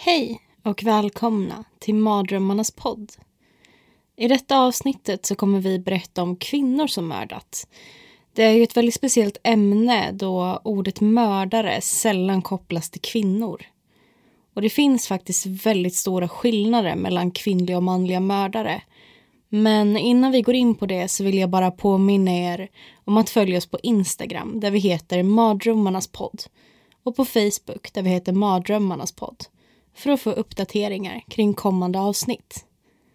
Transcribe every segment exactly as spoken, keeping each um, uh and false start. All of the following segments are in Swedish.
Hej och välkomna till Mardrömmarnas podd. I detta avsnittet så kommer vi berätta om kvinnor som mördat. Det är ju ett väldigt speciellt ämne då ordet mördare sällan kopplas till kvinnor. Och det finns faktiskt väldigt stora skillnader mellan kvinnliga och manliga mördare. Men innan vi går in på det så vill jag bara påminna er om att följa oss på Instagram där vi heter Mardrömmarnas podd. Och på Facebook där vi heter Mardrömmarnas podd. För att få uppdateringar kring kommande avsnitt.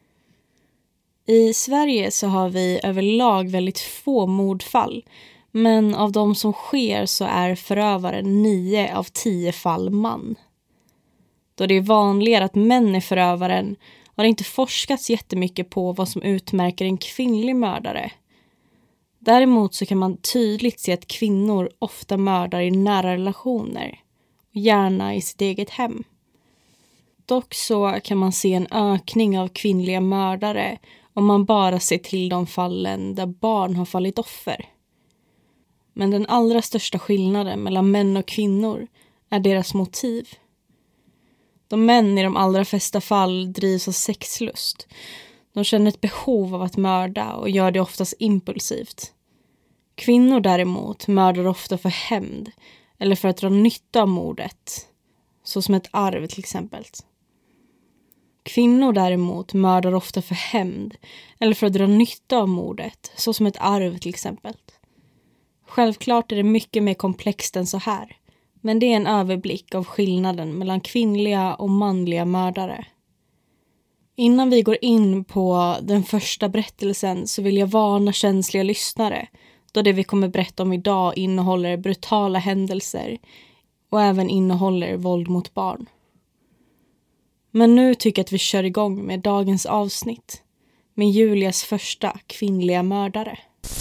I Sverige så har vi överlag väldigt få mordfall. Men av de som sker så är förövaren nio av tio fall man. Då det är vanligare att män är förövaren har det inte forskats jättemycket på vad som utmärker en kvinnlig mördare. Däremot så kan man tydligt se att kvinnor ofta mördar i nära relationer. Och gärna i sitt eget hem. Dock så kan man se en ökning av kvinnliga mördare om man bara ser till de fallen där barn har fallit offer. Men den allra största skillnaden mellan män och kvinnor är deras motiv. De män i de allra flesta fall drivs av sexlust. De känner ett behov av att mörda och gör det oftast impulsivt. Kvinnor däremot mördar ofta för hämnd eller för att dra nytta av mordet. Så som ett arv till exempel. Kvinnor däremot mördar ofta för hämnd eller för att dra nytta av mordet, så som ett arv till exempel. Självklart är det mycket mer komplext än så här, men det är en överblick av skillnaden mellan kvinnliga och manliga mördare. Innan vi går in på den första berättelsen så vill jag varna känsliga lyssnare, då det vi kommer berätta om idag innehåller brutala händelser och även innehåller våld mot barn. Men nu tycker jag att vi kör igång med dagens avsnitt med Julias första kvinnliga mördare.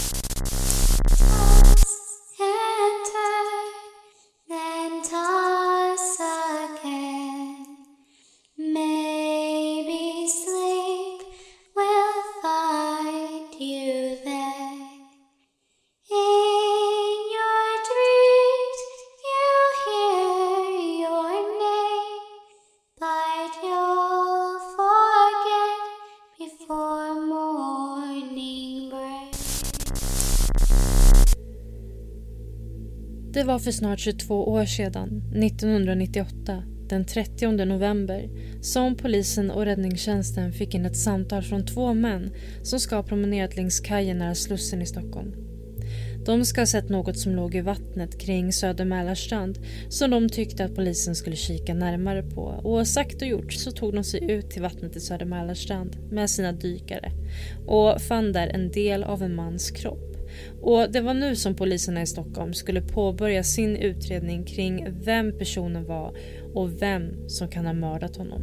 Det var för snart tjugotvå år sedan, nittonhundranittioåtta, den trettionde november, som polisen och räddningstjänsten fick in ett samtal från två män som ska ha promenerat längs kajen nära Slussen i Stockholm. De ska ha sett något som låg i vattnet kring Söder Mälarstrand som de tyckte att polisen skulle kika närmare på. Och sagt och gjort så tog de sig ut till vattnet i Söder Mälarstrand med sina dykare och fann där en del av en mans kropp. Och det var nu som poliserna i Stockholm skulle påbörja sin utredning kring vem personen var och vem som kan ha mördat honom.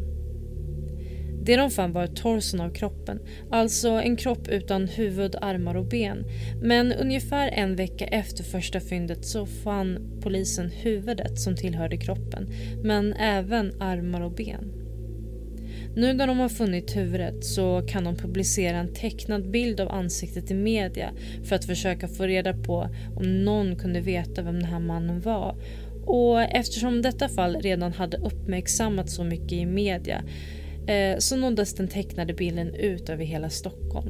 Det de fann var torson av kroppen, alltså en kropp utan huvud, armar och ben. Men ungefär en vecka efter första fyndet så fann polisen huvudet som tillhörde kroppen, men även armar och ben. Nu när de har funnit huvudet så kan de publicera en tecknad bild av ansiktet i media för att försöka få reda på om någon kunde veta vem den här mannen var. Och eftersom detta fall redan hade uppmärksammats så mycket i media eh, så nåddes den tecknade bilden ut över hela Stockholm.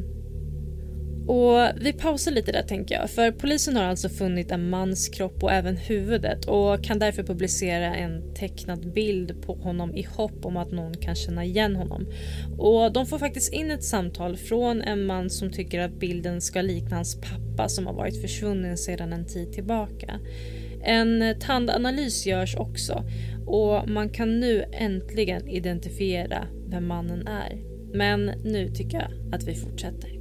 Och vi pausar lite där tänker jag, för polisen har alltså funnit en mans kropp och även huvudet och kan därför publicera en tecknad bild på honom i hopp om att någon kan känna igen honom. Och de får faktiskt in ett samtal från en man som tycker att bilden ska likna hans pappa som har varit försvunnen sedan en tid tillbaka. En tandanalys görs också och man kan nu äntligen identifiera vem mannen är. Men nu tycker jag att vi fortsätter.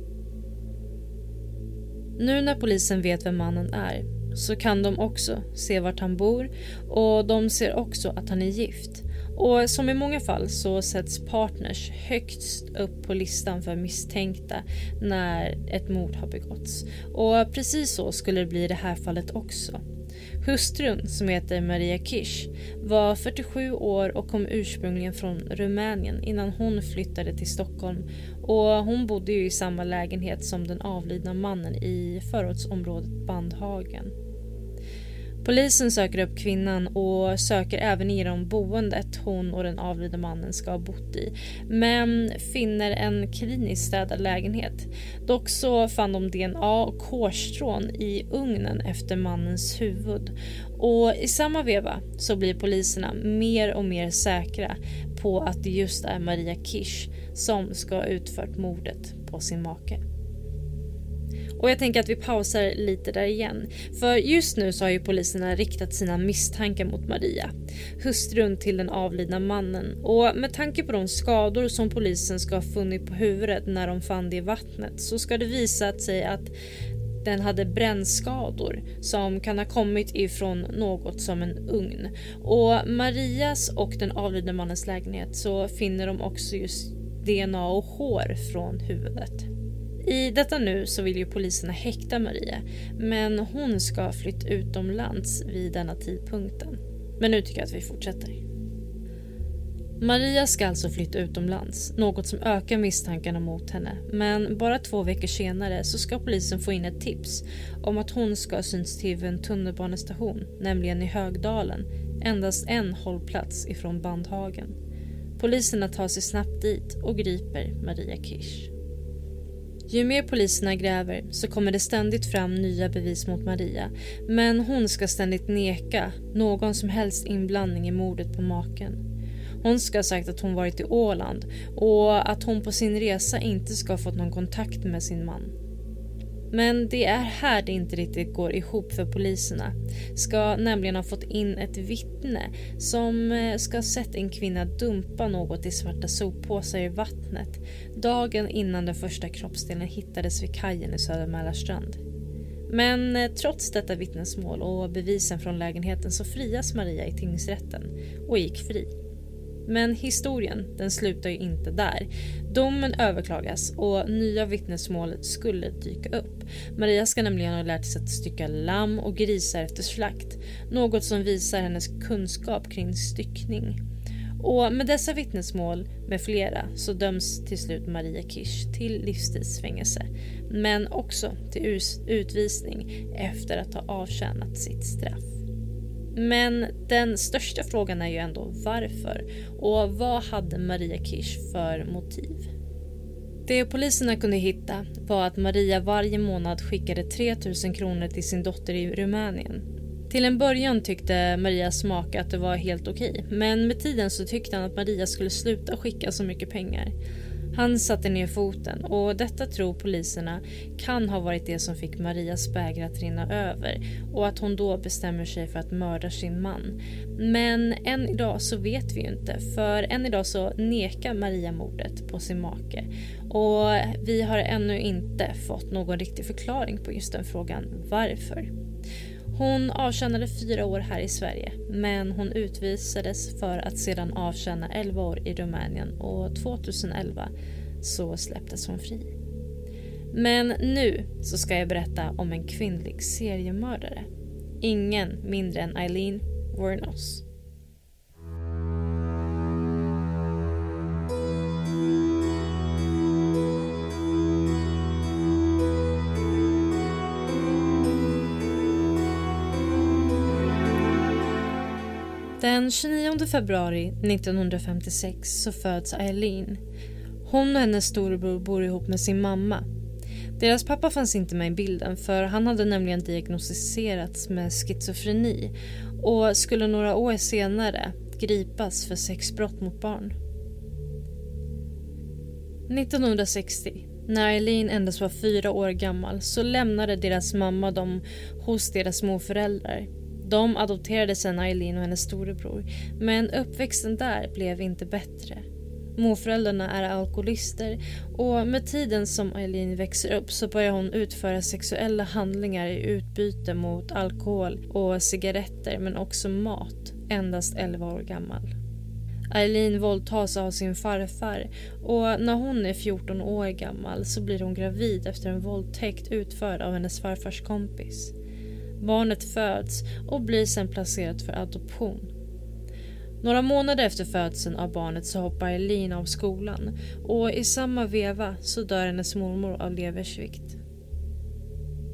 Nu när polisen vet vem mannen är så kan de också se vart han bor och de ser också att han är gift. Och som i många fall så sätts partners högst upp på listan för misstänkta när ett mord har begåtts. Och precis så skulle det bli i det här fallet också. Hustrun, som heter Maria Kirsch, var fyrtiosju år och kom ursprungligen från Rumänien innan hon flyttade till Stockholm. Och hon bodde ju i samma lägenhet som den avlidna mannen i förortsområdet Bandhagen. Polisen söker upp kvinnan och söker även igenom boendet hon och den avlidna mannen ska ha bott i, men finner en kliniskt städad lägenhet. Dock så fann de D N A och hårstrån i ugnen efter mannens huvud, och i samma veva så blir poliserna mer och mer säkra på att det just är Maria Kish som ska ha utfört mordet på sin make. Och jag tänker att vi pausar lite där igen. För just nu så har ju poliserna riktat sina misstankar mot Maria, hustrun till den avlidna mannen. Och med tanke på de skador som polisen ska ha funnit på huvudet när de fann det i vattnet, så ska det visa sig att den hade brännskador som kan ha kommit ifrån något som en ugn. Och Marias och den avlidna mannens lägenhet så finner de också just D N A och hår från huvudet. I detta nu så vill ju poliserna häkta Maria, men hon ska flytta utomlands vid denna tidpunkten. Men nu tycker jag att vi fortsätter. Maria ska alltså flytta utomlands, något som ökar misstankarna mot henne. Men bara två veckor senare så ska polisen få in ett tips om att hon ska syns till en tunnelbanestation, nämligen i Högdalen, endast en hållplats ifrån Bandhagen. Poliserna tar sig snabbt dit och griper Maria Kish. Ju mer poliserna gräver så kommer det ständigt fram nya bevis mot Maria, men hon ska ständigt neka någon som helst inblandning i mordet på maken. Hon ska ha sagt att hon varit i Åland och att hon på sin resa inte ska ha fått någon kontakt med sin man. Men det är här det inte riktigt går ihop för poliserna. Ska nämligen ha fått in ett vittne som ska ha sett en kvinna dumpa något i svarta soppåsar i vattnet dagen innan den första kroppsdelen hittades vid kajen i Södra Mälarstrand. Men trots detta vittnesmål och bevisen från lägenheten så frias Maria i tingsrätten och gick fri. Men historien, den slutar ju inte där. Domen överklagas och nya vittnesmål skulle dyka upp. Maria ska nämligen ha lärt sig att stycka lamm och grisar efter slakt, något som visar hennes kunskap kring styckning. Och med dessa vittnesmål med flera så döms till slut Maria Kish till livstidsfängelse, men också till utvisning efter att ha avtjänat sitt straff. Men den största frågan är ju ändå varför, och vad hade Maria Kish för motiv? Det poliserna kunde hitta var att Maria varje månad skickade tre tusen kronor till sin dotter i Rumänien. Till en början tyckte Marias make att det var helt okej, men med tiden så tyckte han att Maria skulle sluta skicka så mycket pengar. Han satte ner foten, och detta tror poliserna kan ha varit det som fick Marias bägare att rinna över och att hon då bestämmer sig för att mörda sin man. Men än idag så vet vi ju inte, för än idag så nekar Maria mordet på sin make, och vi har ännu inte fått någon riktig förklaring på just den frågan varför. Hon avtjänade fyra år här i Sverige, men hon utvisades för att sedan avtjäna elva år i Rumänien, och tjugoelva så släpptes hon fri. Men nu så ska jag berätta om en kvinnlig seriemördare. Ingen mindre än Aileen Wuornos. Den tjugonionde februari nittonhundrafemtiosex så föds Aileen. Hon och hennes storebror bor ihop med sin mamma. Deras pappa fanns inte med i bilden, för han hade nämligen diagnostiserats med schizofreni och skulle några år senare gripas för sexbrott mot barn. nittonhundrasextio, när Aileen endast var fyra år gammal, så lämnade deras mamma dem hos deras morföräldrar. De adopterade sedan Aileen och hennes storebror, men uppväxten där blev inte bättre. Morföräldrarna är alkoholister, och med tiden som Aileen växer upp så börjar hon utföra sexuella handlingar i utbyte mot alkohol och cigaretter, men också mat, endast elva år gammal. Aileen våldtas av sin farfar, och när hon är fjorton år gammal så blir hon gravid efter en våldtäkt utförd av hennes farfars kompis. Barnet föds och blir sedan placerat för adoption. Några månader efter födseln av barnet så hoppar Aileen av skolan, och i samma veva så dör hennes mormor av leversvikt.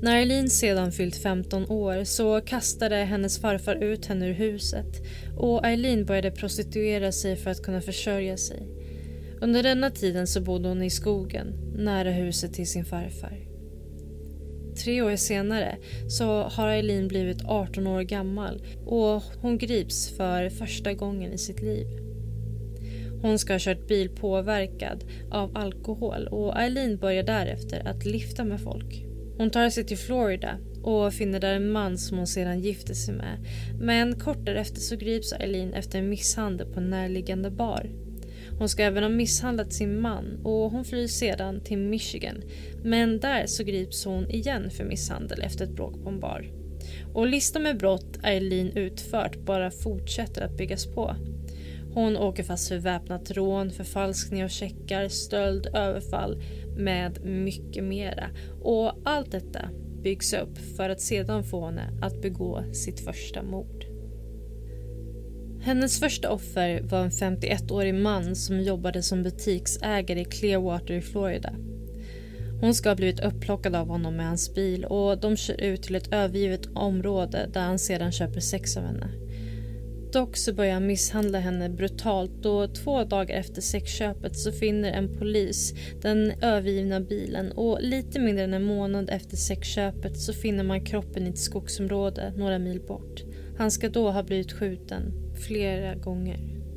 När Eileen sedan fyllt femton år så kastade hennes farfar ut henne ur huset och Eileen började prostituera sig för att kunna försörja sig. Under denna tiden så bodde hon i skogen, nära huset till sin farfar. Tre år senare så har Eileen blivit arton år gammal och hon grips för första gången i sitt liv. Hon ska ha kört bil påverkad av alkohol och Eileen börjar därefter att lifta med folk. Hon tar sig till Florida och finner där en man som hon sedan gifter sig med. Men kort därefter så grips Eileen efter en misshandel på en närliggande bar. Hon ska även ha misshandlat sin man och hon flyr sedan till Michigan. Men där så grips hon igen för misshandel efter ett bråk på en bar. Och listan med brott Eileen utfört bara fortsätter att byggas på. Hon åker fast för väpnat rån, förfalskning av checkar, stöld, överfall med mycket mera. Och allt detta byggs upp för att sedan få henne att begå sitt första mord. Hennes första offer var en femtioettårig man som jobbade som butiksägare i Clearwater i Florida. Hon ska ha blivit upplockad av honom med hans bil och de kör ut till ett övergivet område där han sedan köper sex av henne. Dock så börjar han misshandla henne brutalt och två dagar efter sexköpet så finner en polis den övergivna bilen och lite mindre än en månad efter sexköpet så finner man kroppen i ett skogsområde några mil bort. Han ska då ha blivit skjuten flera gånger.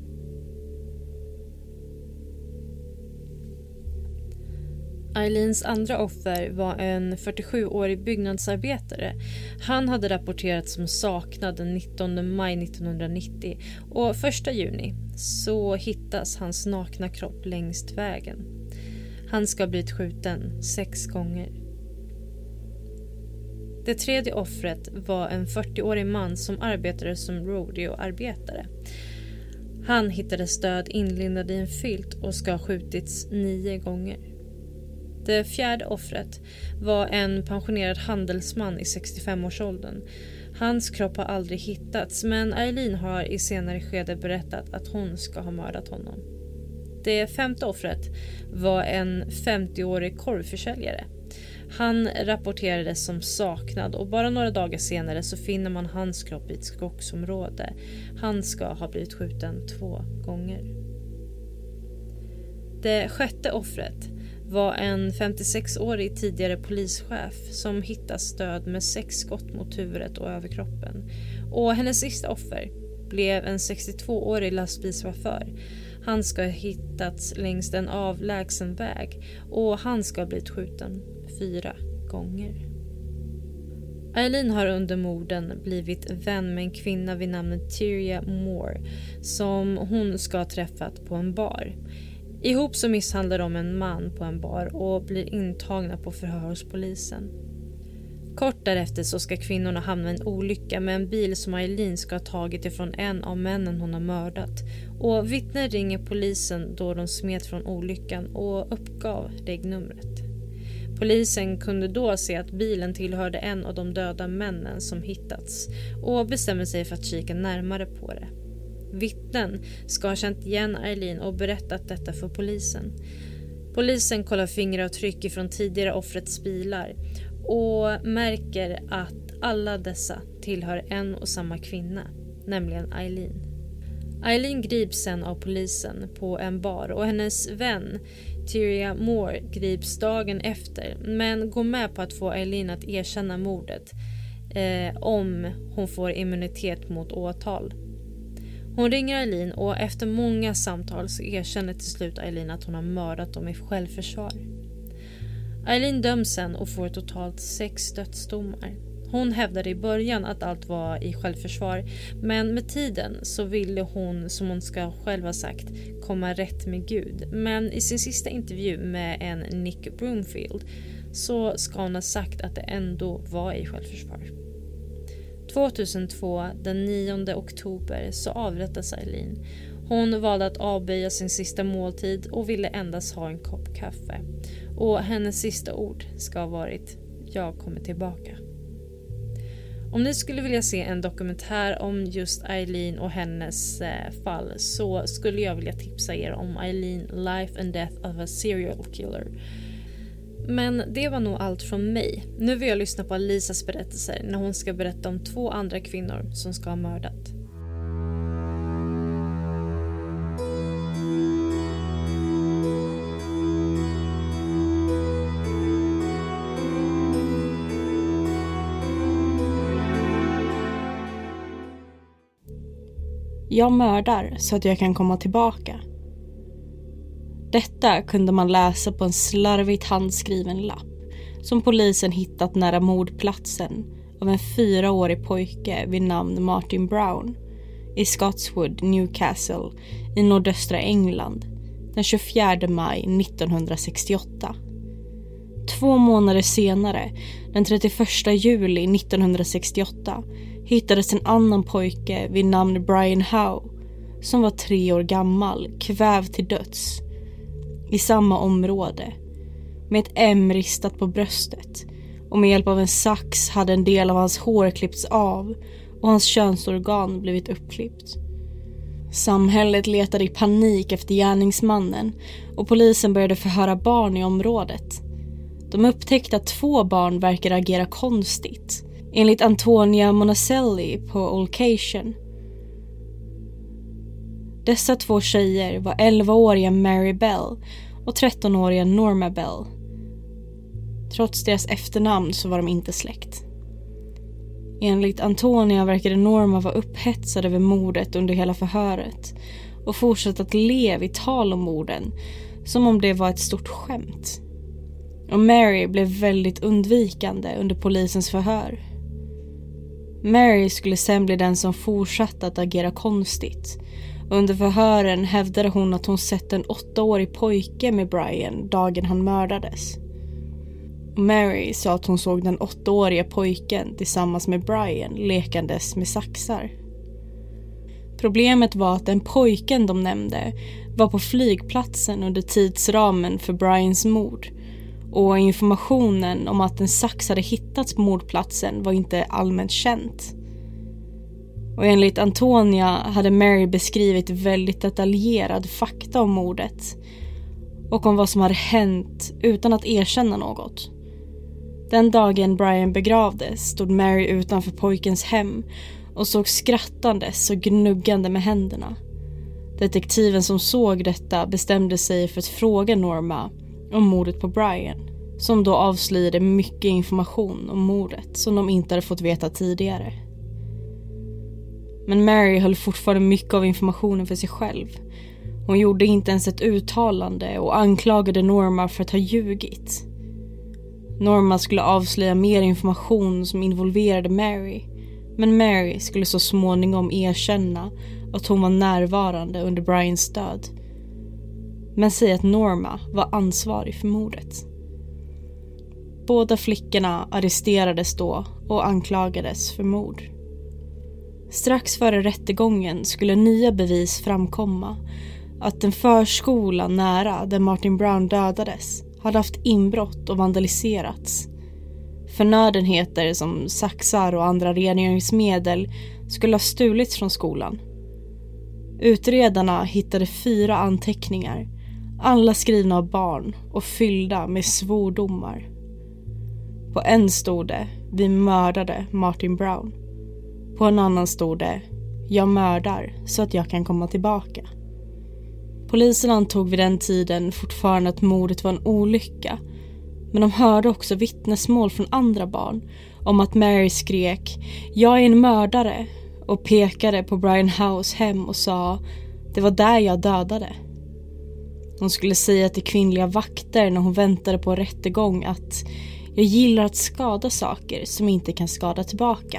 Eileens andra offer var en fyrtiosjuårig byggnadsarbetare. Han hade rapporterats som saknad den nittonde maj nittonhundranittio och första juni så hittas hans nakna kropp längs vägen. Han ska ha blivit skjuten sex gånger. Det tredje offret var en fyrtioårig man som arbetade som rodeoarbetare. Han hittades död inlindad i en filt och ska ha skjutits nio gånger. Det fjärde offret var en pensionerad handelsman i sextiofemårsåldern. Hans kropp har aldrig hittats men Eileen har i senare skede berättat att hon ska ha mördat honom. Det femte offret var en femtioårig korvförsäljare. Han rapporterades som saknad och bara några dagar senare så finner man hans kropp i ett skogsområde. Han ska ha blivit skjuten två gånger. Det sjätte offret var en femtiosexårig tidigare polischef som hittas död med sex skott mot huvudet och överkroppen. Och hennes sista offer blev en sextiotvåårig lastbilschaufför. Han ska ha hittats längs en avlägsen väg och han ska ha blivit skjuten fyra gånger. Eileen har under morden blivit vän med en kvinna vid namnet Tyria Moore som hon ska ha träffat på en bar. Ihop så misshandlar de en man på en bar och blir intagna på förhör hos polisen. Kort därefter så ska kvinnorna hamna i en olycka med en bil som Eileen ska ha tagit ifrån en av männen hon har mördat. Och vittnen ringer polisen då de smet från olyckan och uppgav regnumret. Polisen kunde då se att bilen tillhörde en av de döda männen som hittats och bestämmer sig för att kika närmare på det. Vittnen ska ha känt igen Eileen och berättat detta för polisen. Polisen kollar fingeravtryck från tidigare offrets bilar och märker att alla dessa tillhör en och samma kvinna, nämligen Eileen. Eileen grips sen av polisen på en bar och hennes vän Tyria Moore grips dagen efter men går med på att få Eileen att erkänna mordet eh, om hon får immunitet mot åtal. Hon ringer Eileen och efter många samtal så erkänner till slut Eileen att hon har mördat dem i självförsvar. Eileen döms sen och får totalt sex dödsdomar. Hon hävdade i början att allt var i självförsvar men med tiden så ville hon, som hon ska själv ha sagt, komma rätt med Gud. Men i sin sista intervju med en Nick Broomfield så ska hon ha sagt att det ändå var i självförsvar. tjugohundratvå, den nionde oktober, så avrättas Eileen. Hon valde att avböja sin sista måltid och ville endast ha en kopp kaffe. Och hennes sista ord ska ha varit: jag kommer tillbaka. Om ni skulle vilja se en dokumentär om just Eileen och hennes eh, fall så skulle jag vilja tipsa er om Eileen, Life and Death of a Serial Killer. Men det var nog allt från mig. Nu vill jag lyssna på Alisas berättelser när hon ska berätta om två andra kvinnor som ska ha mördat. Jag mördar så att jag kan komma tillbaka. Detta kunde man läsa på en slarvigt handskriven lapp som polisen hittat nära mordplatsen av en fyraårig pojke vid namn Martin Brown i Scotswood, Newcastle i nordöstra England den tjugofjärde maj nittonhundrasextioåtta. Två månader senare, den trettioförsta juli nittonhundrasextioåtta, hittades en annan pojke vid namn Brian Howe som var tre år gammal, kvävd till döds i samma område med ett M ristat på bröstet, och med hjälp av en sax hade en del av hans hår klippts av och hans könsorgan blivit uppklippt. Samhället letade i panik efter gärningsmannen och polisen började förhöra barn i området. De upptäckte att två barn verkade agera konstigt, enligt Antonia Monacelli på Allcation. Dessa två tjejer var elvaåriga Mary Bell och trettonåriga Norma Bell. Trots deras efternamn så var de inte släkt. Enligt Antonia verkade Norma vara upphetsad över mordet under hela förhöret och fortsatte att le i tal om morden som om det var ett stort skämt. Och Mary blev väldigt undvikande under polisens förhör. Mary skulle sen bli den som fortsatte att agera konstigt. Under förhören hävdade hon att hon sett en åttaårig pojke med Brian dagen han mördades. Mary sa att hon såg den åttaåriga pojken tillsammans med Brian lekandes med saxar. Problemet var att den pojken de nämnde var på flygplatsen under tidsramen för Brians mord, och informationen om att en sax hade hittats på mordplatsen var inte allmänt känt. Och enligt Antonia hade Mary beskrivit väldigt detaljerad fakta om mordet och om vad som hade hänt utan att erkänna något. Den dagen Brian begravdes stod Mary utanför pojkens hem och såg skrattandes och gnuggande med händerna. Detektiven som såg detta bestämde sig för att fråga Norma om mordet på Brian, som då avslöjade mycket information om mordet som de inte hade fått veta tidigare. Men Mary höll fortfarande mycket av informationen för sig själv. Hon gjorde inte ens ett uttalande och anklagade Norma för att ha ljugit. Norma skulle avslöja mer information som involverade Mary, men Mary skulle så småningom erkänna att hon var närvarande under Brians död, men säga att Norma var ansvarig för mordet. Båda flickorna arresterades då och anklagades för mord. Strax före rättegången skulle nya bevis framkomma att en förskola nära där Martin Brown dödades hade haft inbrott och vandaliserats. Förnödenheter som saxar och andra rengöringsmedel skulle ha stulits från skolan. Utredarna hittade fyra anteckningar, alla skrivna av barn och fyllda med svordomar. På en stod det: vi mördade Martin Brown. På en annan stod det: jag mördar så att jag kan komma tillbaka. Polisen antog vid den tiden fortfarande att mordet var en olycka, men de hörde också vittnesmål från andra barn om att Mary skrek "jag är en mördare" och pekade på Brian Howes hem och sa "det var där jag dödade". Hon skulle säga till kvinnliga vakter när hon väntade på rättegång att "jag gillar att skada saker som inte kan skada tillbaka".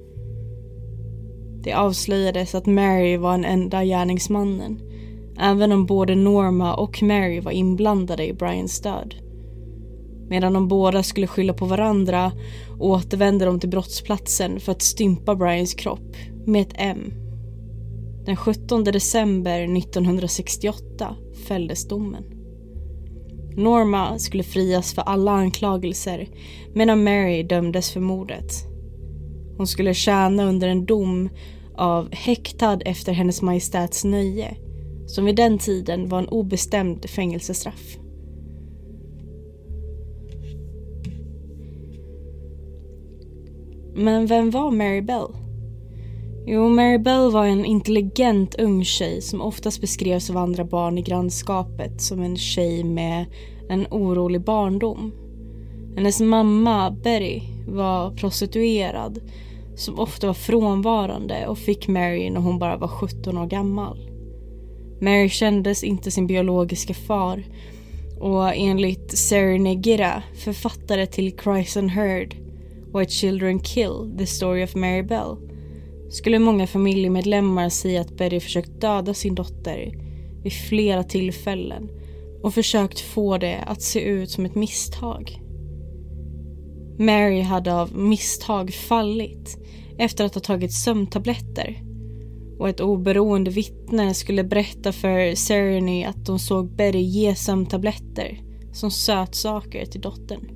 Det avslöjades att Mary var en enda gärningsmannen, även om både Norma och Mary var inblandade i Brians död. Medan de båda skulle skylla på varandra återvände de till brottsplatsen för att stympa Brians kropp med ett M. Den sjuttonde december nittonhundrasextioåtta fälldes domen. Norma skulle frias för alla anklagelser, medan Mary dömdes för mordet. Hon skulle tjäna under en dom av häktad efter hennes majestäts nöje, som vid den tiden var en obestämd fängelsestraff. Men vem var Mary Bell? Jo, Mary Bell var en intelligent ung tjej som oftast beskrevs av andra barn i grannskapet som en tjej med en orolig barndom. Hennes mamma, Betty, var prostituerad som ofta var frånvarande och fick Mary när hon bara var sjutton år gammal. Mary kändes inte sin biologiska far och enligt Sarah Negira, författare till Cries and Heard, Why Children Kill, The Story of Mary Bell, skulle många familjemedlemmar säga att Betty försökt döda sin dotter vid flera tillfällen och försökt få det att se ut som ett misstag. Mary hade av misstag fallit efter att ha tagit sömntabletter och ett oberoende vittne skulle berätta för Sereny att de såg Betty ge sömntabletter som sötsaker till dottern.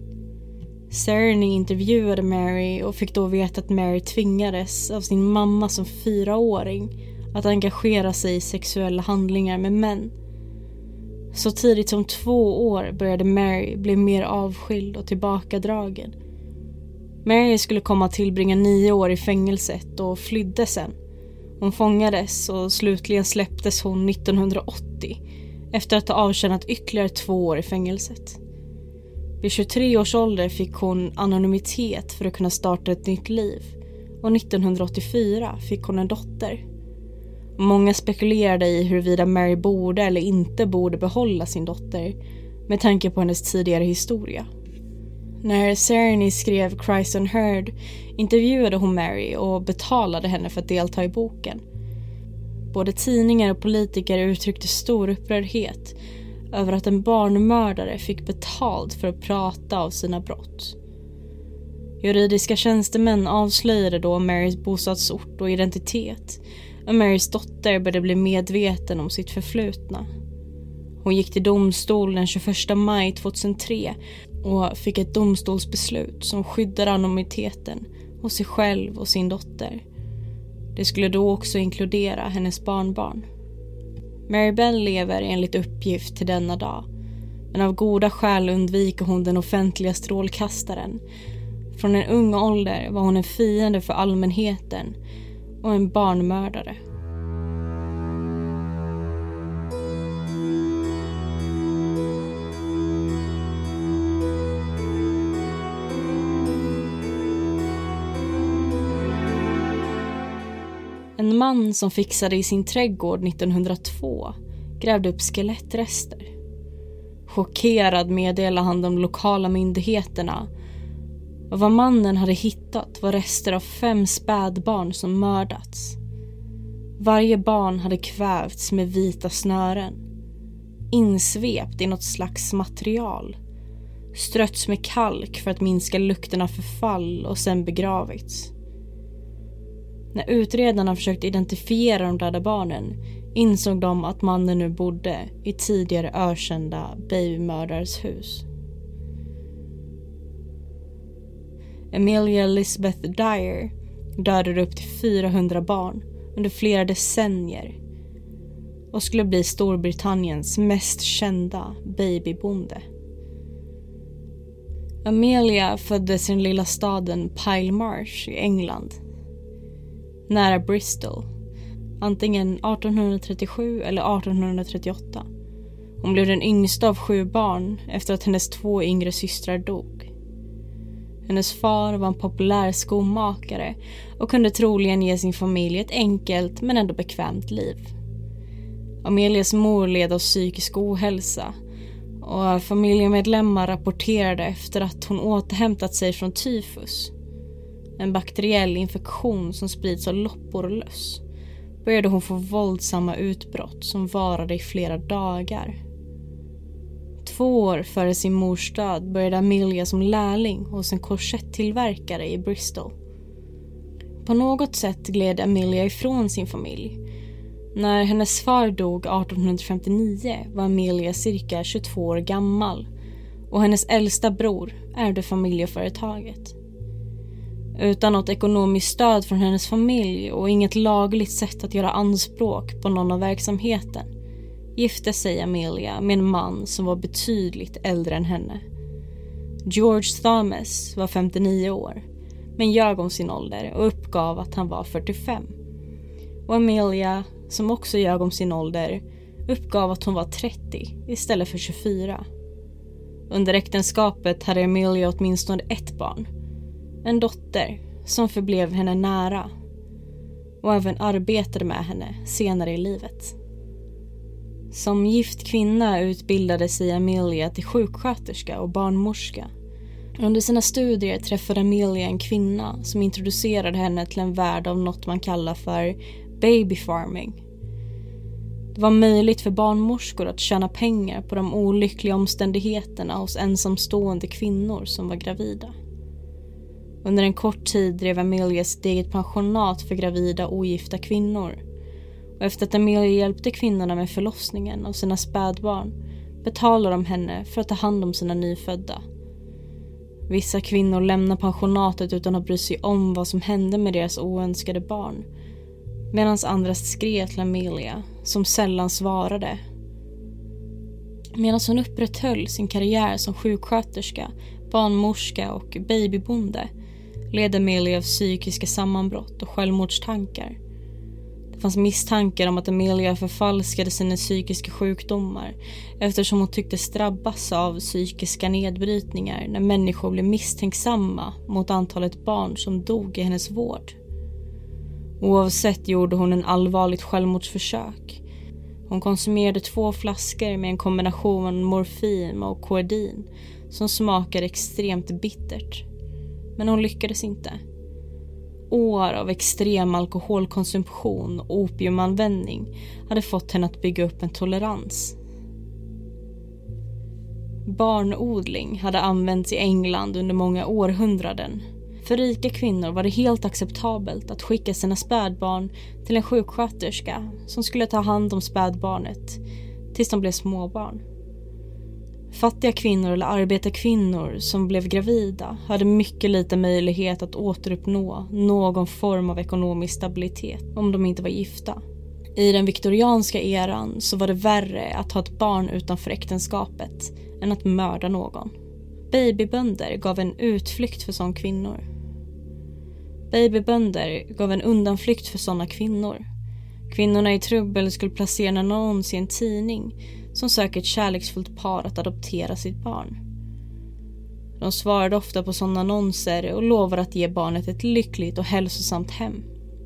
Sereny intervjuade Mary och fick då veta att Mary tvingades av sin mamma som fyraåring att engagera sig i sexuella handlingar med män. Så tidigt som två år började Mary bli mer avskild och tillbakadragen. Mary skulle komma att tillbringa nio år i fängelset och flydde sen. Hon fångades och slutligen släpptes hon nittonhundraåttio efter att ha avtjänat ytterligare två år i fängelset. Vid tjugotre års ålder fick hon anonymitet för att kunna starta ett nytt liv och nittonhundraåttiofyra fick hon en dotter. Många spekulerade i huruvida Mary borde eller inte borde behålla sin dotter med tanke på hennes tidigare historia. När Sereny skrev Cries and Heard intervjuade hon Mary och betalade henne för att delta i boken. Både tidningar och politiker uttryckte stor upprördhet över att en barnmördare fick betalt för att prata av sina brott. Juridiska tjänstemän avslöjade då Marys bostadsort och identitet och Marys dotter började bli medveten om sitt förflutna. Hon gick till domstol den tjugoförsta maj tjugohundratre och fick ett domstolsbeslut som skyddade anonymiteten hos sig själv och sin dotter. Det skulle då också inkludera hennes barnbarn. Mary Bell lever enligt uppgift till denna dag, men av goda skäl undviker hon den offentliga strålkastaren. Från en ung ålder var hon en fiende för allmänheten och en barnmördare. En man som fixade i sin trädgård nittonhundratvå grävde upp skelettrester. Chockerad meddelade han de lokala myndigheterna. Och vad mannen hade hittat var rester av fem spädbarn som mördats. Varje barn hade kvävts med vita snören, insvept i något slags material, strötts med kalk för att minska lukten av förfall och sen begravits. När utredarna försökte identifiera de döda barnen insåg de att mannen nu bodde i tidigare ökända babymördares hus. Amelia Elizabeth Dyer dödade upp till fyrahundra barn under flera decennier och skulle bli Storbritanniens mest kända babybonde. Amelia föddes i den lilla staden Pyle Marsh i England, nära Bristol, antingen artonhundratrettiosju eller artonhundratrettioåtta. Hon blev den yngsta av sju barn efter att hennes två yngre systrar dog. Hennes far var en populär skomakare och kunde troligen ge sin familj ett enkelt men ändå bekvämt liv. Amelias mor led av psykisk ohälsa och familjemedlemmar rapporterade efter att hon återhämtat sig från tyfus, en bakteriell infektion som sprids av loppor och löss. Började hon få våldsamma utbrott som varade i flera dagar. Två år före sin mors död började Amelia som lärling hos en korsettillverkare i Bristol. På något sätt gled Amelia ifrån sin familj. När hennes far dog artonhundrafemtionio var Amelia cirka tjugotvå år gammal och hennes äldsta bror ärvde familjeföretaget. Utan något ekonomiskt stöd från hennes familj och inget lagligt sätt att göra anspråk på någon av verksamheten gifte sig Amelia med en man som var betydligt äldre än henne. George Thomas var femtionio år, men ljög om sin ålder och uppgav att han var fyrtiofem. Och Amelia, som också ljög om sin ålder, uppgav att hon var trettio istället för tjugofyra. Under äktenskapet hade Amelia åtminstone ett barn, en dotter som förblev henne nära och även arbetade med henne senare i livet. Som gift kvinna utbildade sig Amelia till sjuksköterska och barnmorska. Under sina studier träffade Amelia en kvinna som introducerade henne till en värld av något man kallar för baby farming. Det var möjligt för barnmorskor att tjäna pengar på de olyckliga omständigheterna hos ensamstående kvinnor som var gravida. Under en kort tid drev Amelia sitt eget pensionat för gravida ogifta kvinnor. Och efter att Amelia hjälpte kvinnorna med förlossningen av sina spädbarn betalade de henne för att ta hand om sina nyfödda. Vissa kvinnor lämnade pensionatet utan att bry sig om vad som hände med deras oönskade barn, medan andra skrev till Amelia, som sällan svarade. Medan hon upprätthöll sin karriär som sjuksköterska, barnmorska och babybonde led Amelia av psykiska sammanbrott och självmordstankar. Det fanns misstankar om att Amelia förfalskade sina psykiska sjukdomar eftersom hon tycktes drabbas av psykiska nedbrytningar när människor blev misstänksamma mot antalet barn som dog i hennes vård. Oavsett gjorde hon en allvarligt självmordsförsök. Hon konsumerade två flaskor med en kombination av morfin och kodein som smakade extremt bittert. Men hon lyckades inte. År av extrem alkoholkonsumtion och opiumanvändning hade fått henne att bygga upp en tolerans. Barnodling hade använts i England under många århundraden. För rika kvinnor var det helt acceptabelt att skicka sina spädbarn till en sjuksköterska som skulle ta hand om spädbarnet tills de blev småbarn. Fattiga kvinnor eller arbetarkvinnor som blev gravida hade mycket liten möjlighet att återuppnå någon form av ekonomisk stabilitet om de inte var gifta. I den viktorianska eran så var det värre att ha ett barn utanför äktenskapet än att mörda någon. Babybönder gav en utflykt för sådana kvinnor. Babybönder gav en undanflykt för sådana kvinnor. Kvinnorna i trubbel skulle placera en annons i en tidning som söker ett kärleksfullt par att adoptera sitt barn. De svarade ofta på sådana annonser och lovade att ge barnet ett lyckligt och hälsosamt hem.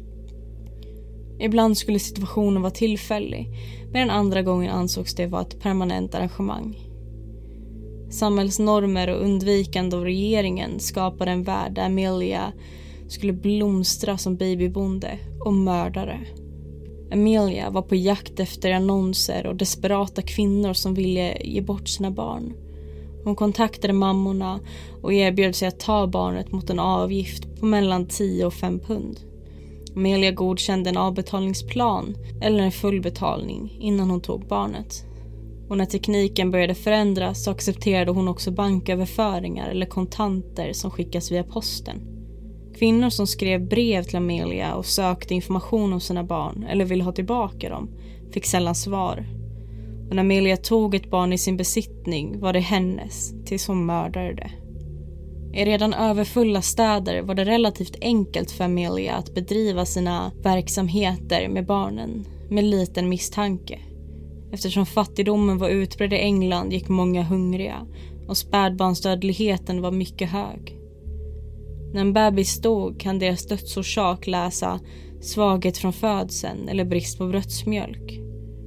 Ibland skulle situationen vara tillfällig, medan andra gånger ansågs det vara ett permanent arrangemang. Samhällsnormer och undvikande av regeringen skapade en värld där Amelia skulle blomstra som babybonde och mördare. Amelia var på jakt efter annonser och desperata kvinnor som ville ge bort sina barn. Hon kontaktade mammorna och erbjöd sig att ta barnet mot en avgift på mellan tio och fem pund. Amelia godkände en avbetalningsplan eller en fullbetalning innan hon tog barnet. Och när tekniken började förändras så accepterade hon också banköverföringar eller kontanter som skickas via posten. Kvinnor som skrev brev till Amelia och sökte information om sina barn eller ville ha tillbaka dem fick sällan svar. Och när Amelia tog ett barn i sin besittning var det hennes tills hon mördade det. I redan överfulla städer var det relativt enkelt för Amelia att bedriva sina verksamheter med barnen med liten misstanke. Eftersom fattigdomen var utbredd i England gick många hungriga och spädbarnsdödligheten var mycket hög. När en bebis dog kan deras dödsorsak läsa svaghet från födseln eller brist på bröstsmjölk.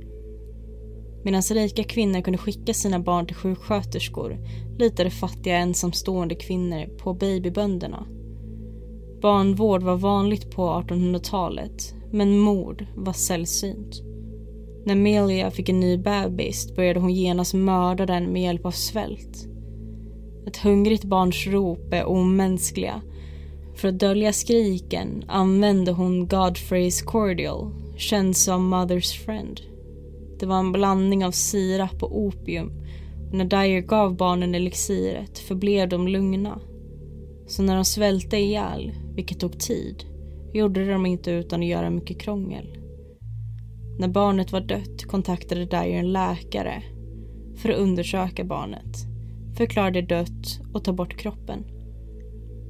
Medan rika kvinnor kunde skicka sina barn till sjuksköterskor litade fattiga ensamstående kvinnor på babybönderna. Barnvård var vanligt på artonhundratalet, men mord var sällsynt. När Amelia fick en ny bebis började hon genast mörda den med hjälp av svält. Ett hungrigt barns rop är omänskliga. För att dölja skriken använde hon Godfrey's Cordial, känd som Mother's Friend. Det var en blandning av sirap och opium. Och när Dyer gav barnen elixiret förblev de lugna. Så när de svälte ihjäl, vilket tog tid, gjorde de inte utan att göra mycket krångel. När barnet var dött kontaktade Dyer en läkare för att undersöka barnet, förklara det dött och ta bort kroppen.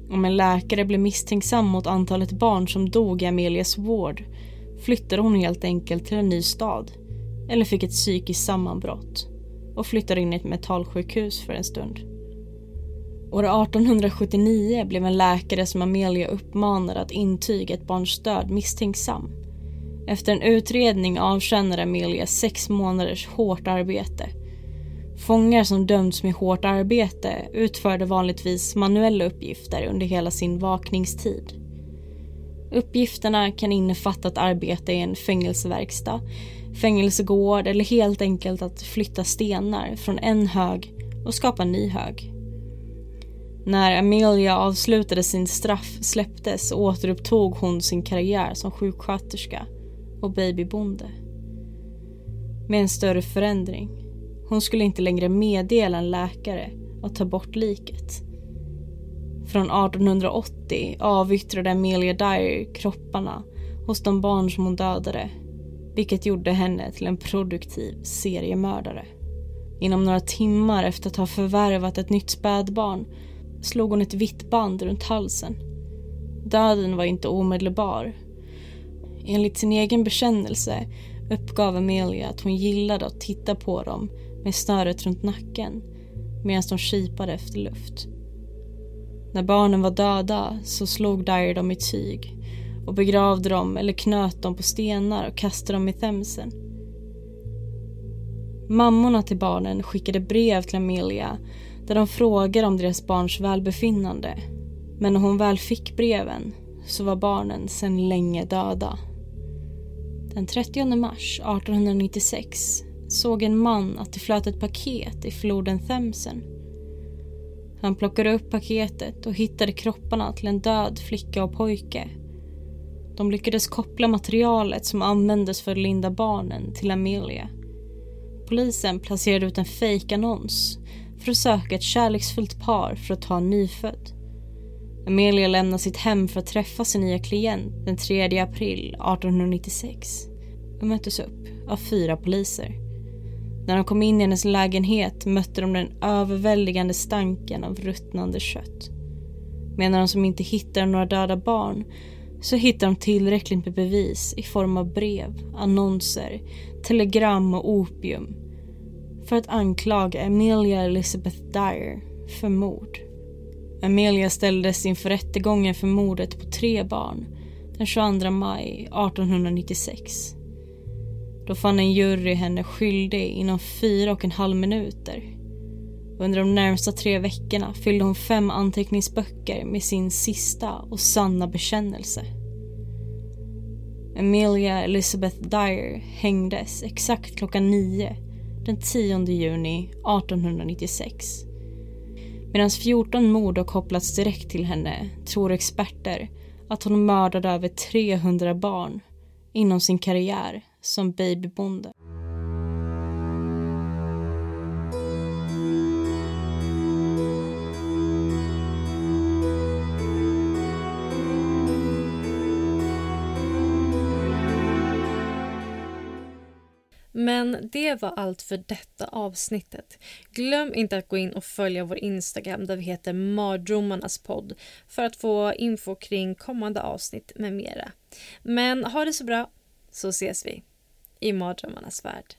Om en läkare blev misstänksam mot antalet barn som dog i Amelias vård flyttade hon helt enkelt till en ny stad eller fick ett psykiskt sammanbrott och flyttade in i ett mentalsjukhus för en stund. År arton sjuttionio blev en läkare som Amelia uppmanade att intyga ett barns död misstänksam. Efter en utredning avtjänade Amelia sex månaders hårt arbete. Fångar som dömts med hårt arbete utförde vanligtvis manuella uppgifter under hela sin vakningstid. Uppgifterna kan innefatta att arbeta i en fängelseverkstad, fängelsegård eller helt enkelt att flytta stenar från en hög och skapa en ny hög. När Amelia avslutade sin straff släpptes och återupptog hon sin karriär som sjuksköterska och babybonde. Med en större förändring. Hon skulle inte längre meddela en läkare att ta bort liket. Från arton åttio avyttrade Amelia Dyer kropparna hos de barn som hon dödade, vilket gjorde henne till en produktiv seriemördare. Inom några timmar efter att ha förvärvat ett nytt spädbarn slog hon ett vitt band runt halsen. Döden var inte omedelbar. Enligt sin egen bekännelse uppgav Amelia att hon gillade att titta på dem med snöret runt nacken medan de kipade efter luft. När barnen var döda så slog Dyer dem i tyg och begravde dem eller knöt dem på stenar och kastade dem i Themsen. Mammorna till barnen skickade brev till Amelia där de frågade om deras barns välbefinnande. Men när hon väl fick breven så var barnen sedan länge döda. Den trettionde mars arton nittiosex såg en man att det flöt ett paket i floden Themsen. Han plockade upp paketet och hittade kropparna till en död flicka och pojke. De lyckades koppla materialet som användes för att linda barnen till Amelia. Polisen placerade ut en fejkannons för att söka ett kärleksfullt par för att ta en nyfödd. Amelia lämnade sitt hem för att träffa sin nya klient den tredje april arton nittiosex och möttes upp av fyra poliser. När de kom in i hennes lägenhet mötte de den överväldigande stanken av ruttnande kött. Medan de som inte hittade några döda barn så hittade de tillräckligt med bevis i form av brev, annonser, telegram och opium för att anklaga Amelia Elizabeth Dyer för mord. Amelia ställdes inför rättegången för mordet på tre barn den tjugoandra maj arton nittiosex. Då fann en jury henne skyldig inom fyra och en halv minuter. Under de närmsta tre veckorna fyllde hon fem anteckningsböcker med sin sista och sanna bekännelse. Amelia Elizabeth Dyer hängdes exakt klockan nio den tionde juni arton nittiosex. Medan fjorton mord har kopplats direkt till henne tror experter att hon mördade över trehundra barn inom sin karriär som babybonde. Men det var allt för detta avsnittet. Glöm inte att gå in och följa vår Instagram där vi heter Mardrömmarnas podd för att få info kring kommande avsnitt med mera. Men ha det så bra, så ses vi i Mardrömmarnas värld.